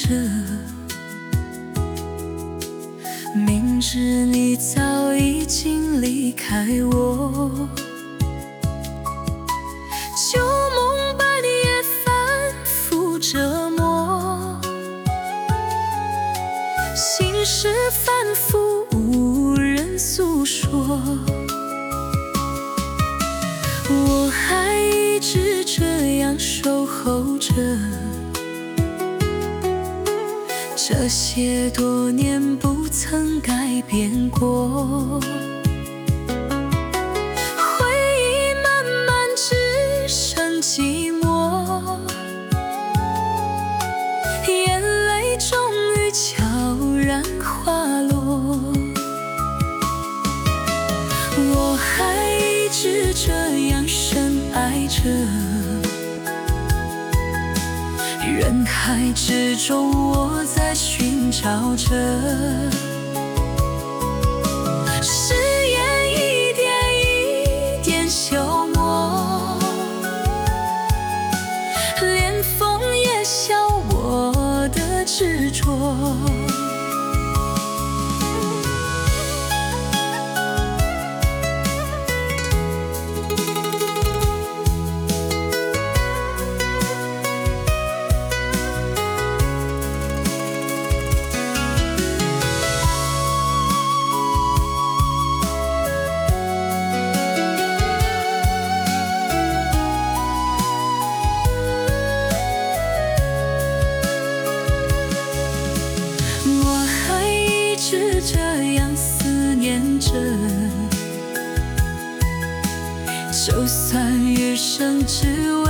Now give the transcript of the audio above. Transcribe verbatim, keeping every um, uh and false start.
着，明知你早已经离开我，旧梦伴也反复折磨，心事反复无人诉说，我还一直这样守候着，这些多年不曾改变过。回忆慢慢只剩寂寞，眼泪终于悄然滑落，我还一直这样深爱着，人海之中我在寻找着，誓言一点一点消磨，连风也笑我的执着。这样思念着，就算余生只